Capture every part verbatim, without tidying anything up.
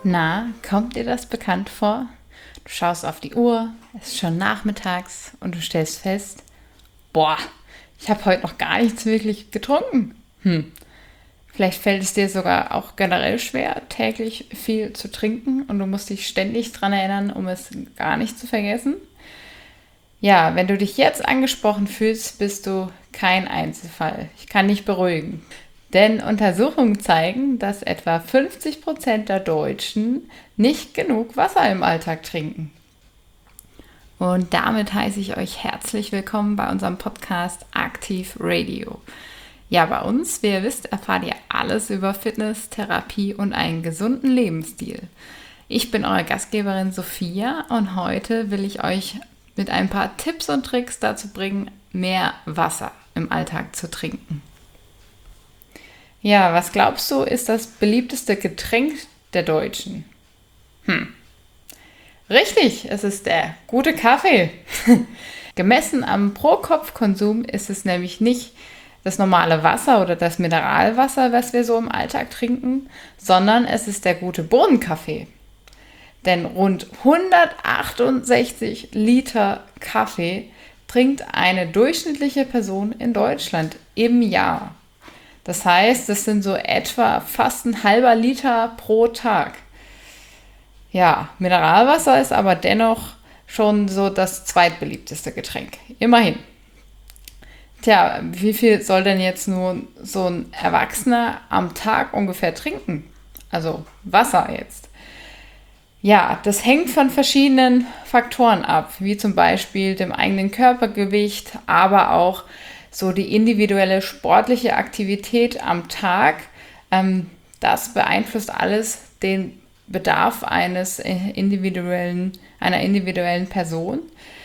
Na, kommt dir das bekannt vor? Du schaust auf die Uhr, es ist schon nachmittags und du stellst fest, boah, ich habe heute noch gar nichts wirklich getrunken. Hm. Vielleicht fällt es dir sogar auch generell schwer, täglich viel zu trinken und du musst dich ständig dran erinnern, um es gar nicht zu vergessen. Ja, wenn du dich jetzt angesprochen fühlst, bist du kein Einzelfall. Ich kann dich beruhigen. Denn Untersuchungen zeigen, dass etwa fünfzig Prozent der Deutschen nicht genug Wasser im Alltag trinken. Und damit heiße ich euch herzlich willkommen bei unserem Podcast Aktiv Radio. Ja, bei uns, wie ihr wisst, erfahrt ihr alles über Fitness, Therapie und einen gesunden Lebensstil. Ich bin eure Gastgeberin Sophia und heute will ich euch mit ein paar Tipps und Tricks dazu bringen, mehr Wasser im Alltag zu trinken. Ja, was glaubst du, ist das beliebteste Getränk der Deutschen? Hm. Richtig, es ist der gute Kaffee. Gemessen am Pro-Kopf-Konsum ist es nämlich nicht das normale Wasser oder das Mineralwasser, was wir so im Alltag trinken, sondern es ist der gute Bohnenkaffee. Denn rund hundertachtundsechzig Liter Kaffee trinkt eine durchschnittliche Person in Deutschland im Jahr. Das heißt, das sind so etwa fast ein halber Liter pro Tag. Ja, Mineralwasser ist aber dennoch schon so das zweitbeliebteste Getränk. Immerhin. Tja, wie viel soll denn jetzt nur so ein Erwachsener am Tag ungefähr trinken? Also Wasser jetzt. Ja, das hängt von verschiedenen Faktoren ab, wie zum Beispiel dem eigenen Körpergewicht, aber auch so die individuelle sportliche Aktivität am Tag. Ähm, das beeinflusst alles den Bedarf eines individuellen, einer individuellen Person.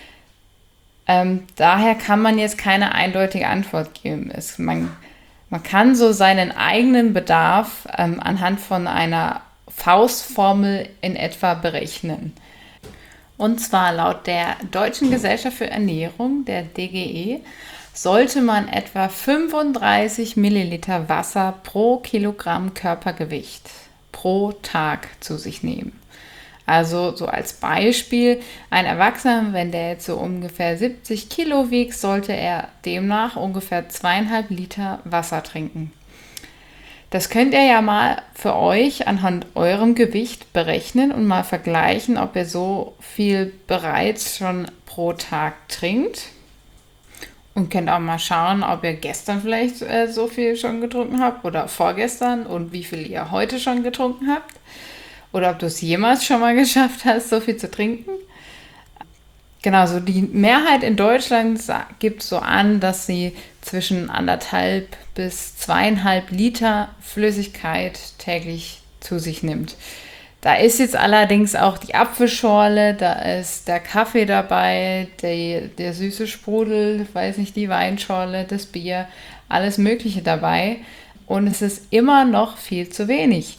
Ähm, daher kann man jetzt keine eindeutige Antwort geben. Es, man, man kann so seinen eigenen Bedarf ähm, anhand von einer Faustformel in etwa berechnen. Und zwar laut der Deutschen Gesellschaft für Ernährung, der D G E, sollte man etwa fünfunddreißig Milliliter Wasser pro Kilogramm Körpergewicht pro Tag zu sich nehmen. Also so als Beispiel, ein Erwachsener, wenn der jetzt so ungefähr siebzig Kilo wiegt, sollte er demnach ungefähr zweieinhalb Liter Wasser trinken. Das könnt ihr ja mal für euch anhand eurem Gewicht berechnen und mal vergleichen, ob ihr so viel bereits schon pro Tag trinkt. Und könnt auch mal schauen, ob ihr gestern vielleicht äh, so viel schon getrunken habt oder vorgestern und wie viel ihr heute schon getrunken habt. Oder ob du es jemals schon mal geschafft hast, so viel zu trinken. Genau, so die Mehrheit in Deutschland gibt so an, dass sie zwischen anderthalb bis zweieinhalb Liter Flüssigkeit täglich zu sich nimmt. Da ist jetzt allerdings auch die Apfelschorle, da ist der Kaffee dabei, der, der süße Sprudel, weiß nicht, die Weinschorle, das Bier, alles Mögliche dabei. Und es ist immer noch viel zu wenig.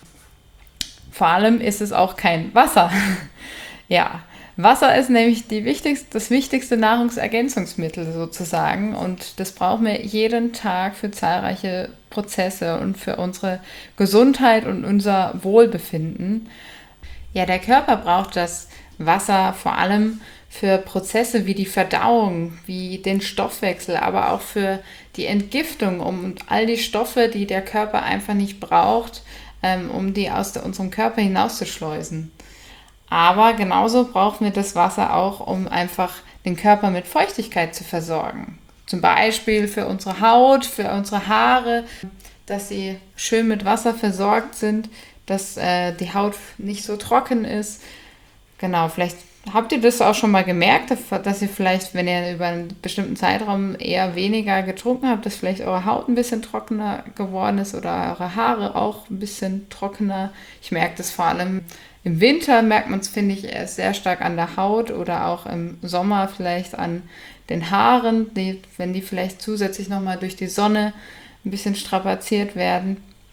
Vor allem ist es auch kein Wasser. Ja, Wasser ist nämlich die wichtigste, das wichtigste Nahrungsergänzungsmittel sozusagen und das brauchen wir jeden Tag für zahlreiche Prozesse und für unsere Gesundheit und unser Wohlbefinden. Ja, der Körper braucht das Wasser vor allem für Prozesse wie die Verdauung, wie den Stoffwechsel, aber auch für die Entgiftung, um all die Stoffe, die der Körper einfach nicht braucht, ähm, um die aus unserem Körper hinauszuschleusen. Aber genauso brauchen wir das Wasser auch, um einfach den Körper mit Feuchtigkeit zu versorgen. Zum Beispiel für unsere Haut, für unsere Haare, dass sie schön mit Wasser versorgt sind, dass äh, die Haut nicht so trocken ist. Genau, vielleicht habt ihr das auch schon mal gemerkt, dass ihr vielleicht, wenn ihr über einen bestimmten Zeitraum eher weniger getrunken habt, dass vielleicht eure Haut ein bisschen trockener geworden ist oder eure Haare auch ein bisschen trockener. Ich merke das vor allem im Winter, merkt man es, finde ich, erst sehr stark an der Haut oder auch im Sommer vielleicht an den Haaren, die, wenn die vielleicht zusätzlich nochmal durch die Sonne ein bisschen strapaziert werden.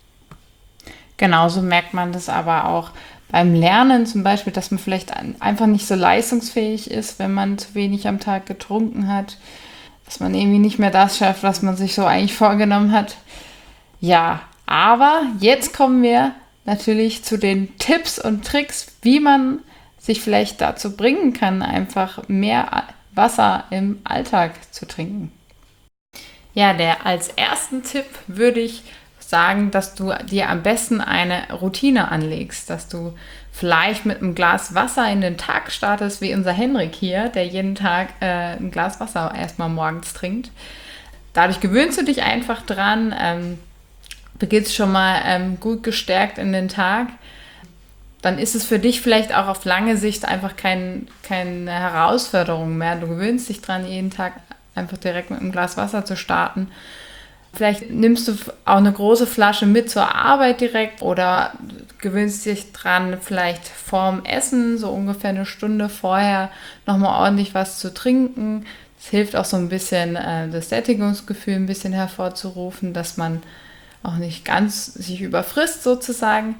Genauso merkt man das aber auch beim Lernen zum Beispiel, dass man vielleicht einfach nicht so leistungsfähig ist, wenn man zu wenig am Tag getrunken hat, dass man irgendwie nicht mehr das schafft, was man sich so eigentlich vorgenommen hat. Ja, aber jetzt kommen wir natürlich zu den Tipps und Tricks, wie man sich vielleicht dazu bringen kann, einfach mehr Wasser im Alltag zu trinken. Ja, der als ersten Tipp würde ich sagen, dass du dir am besten eine Routine anlegst, dass du vielleicht mit einem Glas Wasser in den Tag startest, wie unser Henrik hier, der jeden Tag äh, ein Glas Wasser erstmal morgens trinkt. Dadurch gewöhnst du dich einfach dran, ähm, beginnst schon mal ähm, gut gestärkt in den Tag. Dann ist es für dich vielleicht auch auf lange Sicht einfach kein, keine Herausforderung mehr. Du gewöhnst dich dran, jeden Tag einfach direkt mit einem Glas Wasser zu starten. Vielleicht nimmst du auch eine große Flasche mit zur Arbeit direkt oder gewöhnst dich dran, vielleicht vorm Essen, so ungefähr eine Stunde vorher, nochmal ordentlich was zu trinken. Das hilft auch so ein bisschen, äh, das Sättigungsgefühl ein bisschen hervorzurufen, dass man auch nicht ganz sich überfrisst sozusagen.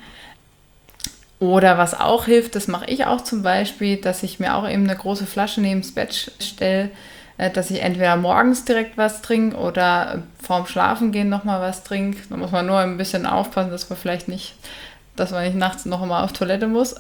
Oder was auch hilft, das mache ich auch zum Beispiel, dass ich mir auch eben eine große Flasche neben das Bett stelle, dass ich entweder morgens direkt was trinke oder vorm Schlafengehen nochmal was trinke. Da muss man nur ein bisschen aufpassen, dass man vielleicht nicht, dass man nicht nachts noch mal auf Toilette muss.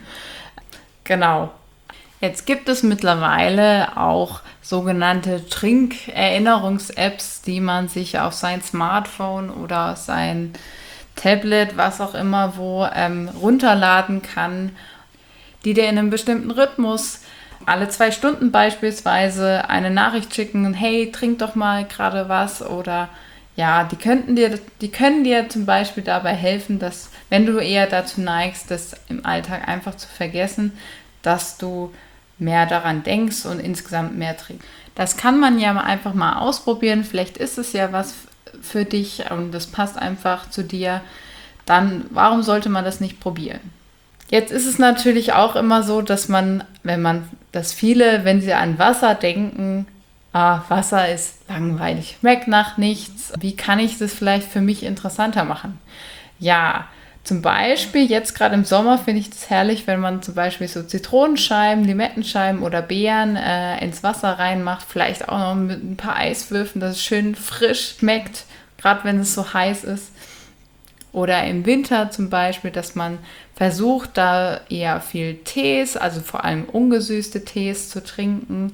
Genau. Jetzt gibt es mittlerweile auch sogenannte Trinkerinnerungs-Apps, die man sich auf sein Smartphone oder sein Tablet, was auch immer, wo ähm, runterladen kann, die dir in einem bestimmten Rhythmus alle zwei Stunden beispielsweise eine Nachricht schicken, hey, trink doch mal gerade was, oder ja, die könnten dir, die können dir zum Beispiel dabei helfen, dass, wenn du eher dazu neigst, das im Alltag einfach zu vergessen, dass du mehr daran denkst und insgesamt mehr trinkst. Das kann man ja einfach mal ausprobieren, vielleicht ist es ja was für dich und das passt einfach zu dir, dann warum sollte man das nicht probieren? Jetzt ist es natürlich auch immer so, dass man, wenn man, dass viele, wenn sie an Wasser denken, ah, Wasser ist langweilig, schmeckt nach nichts, wie kann ich das vielleicht für mich interessanter machen? Ja, zum Beispiel, jetzt gerade im Sommer finde ich das herrlich, wenn man zum Beispiel so Zitronenscheiben, Limettenscheiben oder Beeren äh, ins Wasser reinmacht, vielleicht auch noch mit ein paar Eiswürfeln, dass es schön frisch schmeckt, gerade wenn es so heiß ist. Oder im Winter zum Beispiel, dass man versucht, da eher viel Tees, also vor allem ungesüßte Tees zu trinken.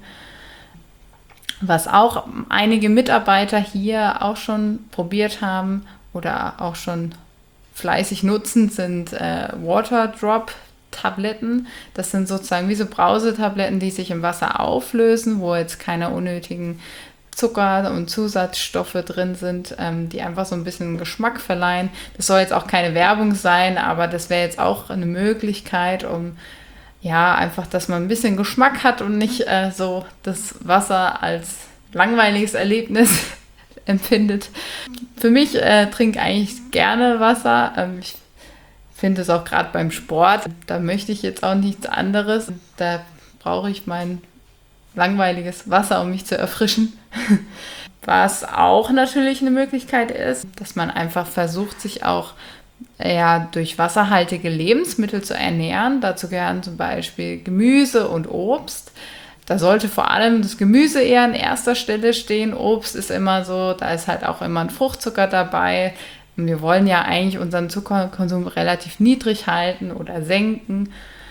Was auch einige Mitarbeiter hier auch schon probiert haben oder auch schon fleißig nutzen, sind äh, Waterdrop-Tabletten. Das sind sozusagen wie so Brausetabletten, die sich im Wasser auflösen, wo jetzt keine unnötigen Zucker und Zusatzstoffe drin sind, ähm, die einfach so ein bisschen Geschmack verleihen. Das soll jetzt auch keine Werbung sein, aber das wäre jetzt auch eine Möglichkeit, um ja einfach, dass man ein bisschen Geschmack hat und nicht äh, so das Wasser als langweiliges Erlebnis empfindet. Für mich äh, trinke eigentlich gerne Wasser. Ähm, ich finde es auch gerade beim Sport, da möchte ich jetzt auch nichts anderes. Da brauche ich mein langweiliges Wasser, um mich zu erfrischen. Was auch natürlich eine Möglichkeit ist, dass man einfach versucht, sich auch ja, durch wasserhaltige Lebensmittel zu ernähren. Dazu gehören zum Beispiel Gemüse und Obst. Da sollte vor allem das Gemüse eher an erster Stelle stehen. Obst ist immer so, da ist halt auch immer ein Fruchtzucker dabei. Und wir wollen ja eigentlich unseren Zuckerkonsum relativ niedrig halten oder senken.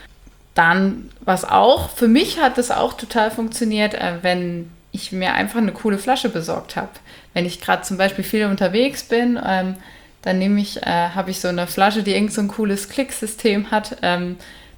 Dann, was auch, für mich hat das auch total funktioniert, äh, wenn ich mir einfach eine coole Flasche besorgt habe. Wenn ich gerade zum Beispiel viel unterwegs bin, ähm, dann nehme ich, äh, habe ich so eine Flasche, die irgend so ein cooles Klicksystem hat. Ähm,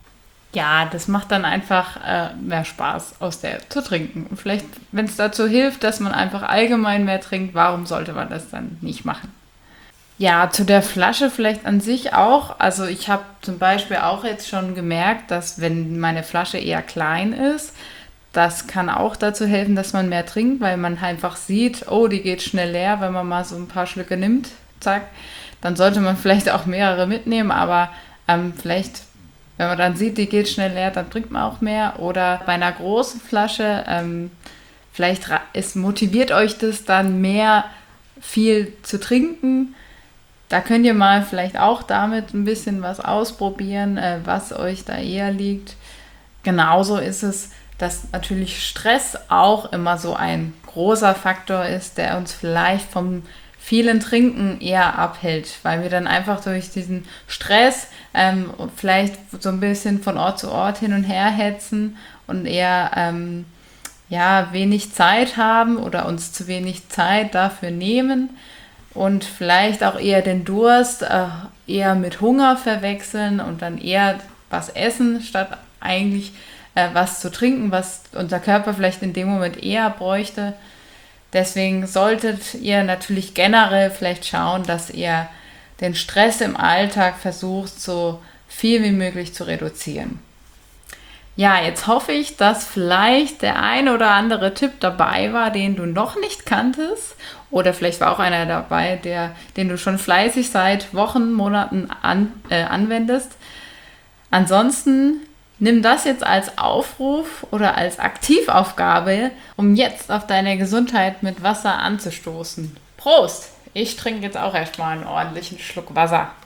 ja, das macht dann einfach äh, mehr Spaß, aus der zu trinken. Und vielleicht, wenn es dazu hilft, dass man einfach allgemein mehr trinkt, warum sollte man das dann nicht machen? Ja, zu der Flasche vielleicht an sich auch. Also ich habe zum Beispiel auch jetzt schon gemerkt, dass wenn meine Flasche eher klein ist, das kann auch dazu helfen, dass man mehr trinkt, weil man einfach sieht, oh, die geht schnell leer, wenn man mal so ein paar Schlücke nimmt, zack. Dann sollte man vielleicht auch mehrere mitnehmen, aber ähm, vielleicht, wenn man dann sieht, die geht schnell leer, dann trinkt man auch mehr. Oder bei einer großen Flasche, ähm, vielleicht ist, motiviert euch das dann mehr, viel zu trinken. Da könnt ihr mal vielleicht auch damit ein bisschen was ausprobieren, äh, was euch da eher liegt. Genauso ist es, dass natürlich Stress auch immer so ein großer Faktor ist, der uns vielleicht vom vielen Trinken eher abhält, weil wir dann einfach durch diesen Stress ähm, vielleicht so ein bisschen von Ort zu Ort hin und her hetzen und eher ähm, ja, wenig Zeit haben oder uns zu wenig Zeit dafür nehmen und vielleicht auch eher den Durst äh, eher mit Hunger verwechseln und dann eher was essen, statt eigentlich äh, was zu trinken, was unser Körper vielleicht in dem Moment eher bräuchte. Deswegen solltet ihr natürlich generell vielleicht schauen, dass ihr den Stress im Alltag versucht, so viel wie möglich zu reduzieren. Ja, jetzt hoffe ich, dass vielleicht der ein oder andere Tipp dabei war, den du noch nicht kanntest. Oder vielleicht war auch einer dabei, der, den du schon fleißig seit Wochen, Monaten an, äh, anwendest. Ansonsten nimm das jetzt als Aufruf oder als Aktivaufgabe, um jetzt auf deine Gesundheit mit Wasser anzustoßen. Prost! Ich trinke jetzt auch erstmal einen ordentlichen Schluck Wasser.